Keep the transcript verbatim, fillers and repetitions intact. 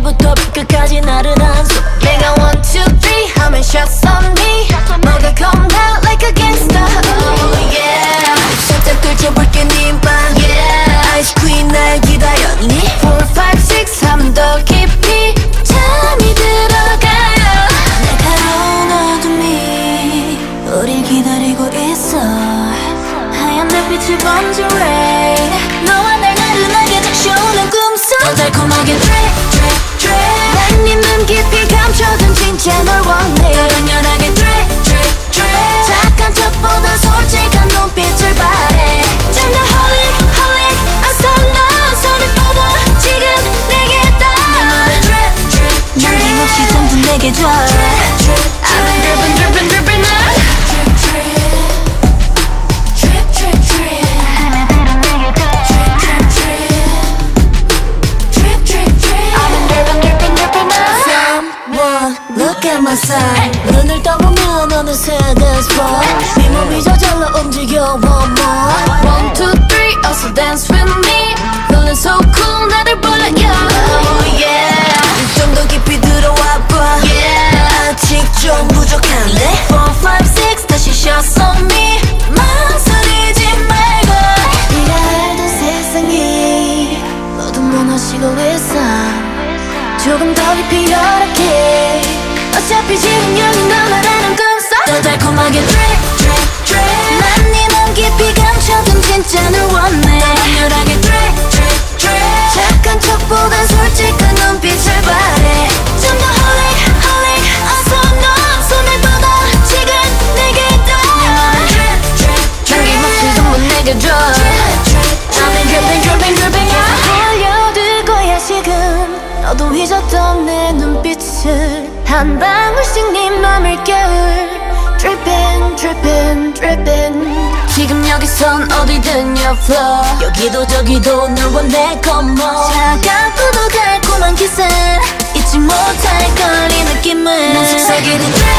처음부터 끝까지 나른한 손 내가 one two three 하면 shots on me 뭐가 겁나 like a gangster oh yeah 살짝 들춰볼게 네 방 yeah ice queen 날 기다렸니 four five six 하면 더 깊이 잠이 들어가요 날카로운 어둠이 우릴 기다리고 있어 하얀 달빛이 번진 rain 너와 날 나른하게 적셔오는 꿈속 더 달콤하게 drip drip drip 난 네 눈 깊이 감춰둔 진짜 널 원해 더 강렬하게 drip drip drip 착한 척보다 솔직한 눈빛을 바래 좀 더 holy holy I'm so lost 손을 뻗어 지금 내게 닿아 drip drip drip 남김없이 전부 내게 줘 drip drip I've been dripping dripping dripping now drip drip drip 스며들어 내게 drip drip drip drip I've been dripping dripping dripping now Someone look at my side 눈을 떠보면 어느새 this boy 네 몸이 저절로 움직여 one more one two three also dance with me feeling so cool 나를 불러요 oh yeah 좀 더 깊이 들어와 봐 yeah 아직 좀 부족한데 four five six 다시 shots on me 망설이지 말고 네가 알던 세상이 모두 무너지고 있어 조금 더 깊이 열악해 어차피 지금 여기 너만하는 꿈속 더 달콤하게 drip drip drip 난 네 맘 깊이 감춰둔 진짜 널 원해 더 강렬하게 drip drip drip 착한 척보단 솔직한 눈빛을 바래 좀 더 holy holy 어서 너 손을 뻗어 지금 내게 닿아 drip drip drip 남김없이 전부 내게 줘 drip drip I've been dripping dripping dripping 흘려들 거야 지금 너도 잊었던 내 눈빛을 한 방울씩 네 맘을 깨울 Dripping dripping dripping 지금 여기선 어디든 your flow 여기도 저기도 널 원해 come on 차갑고도 달콤한 키스 잊지 못할 걸 이 느낌을 난 속삭이는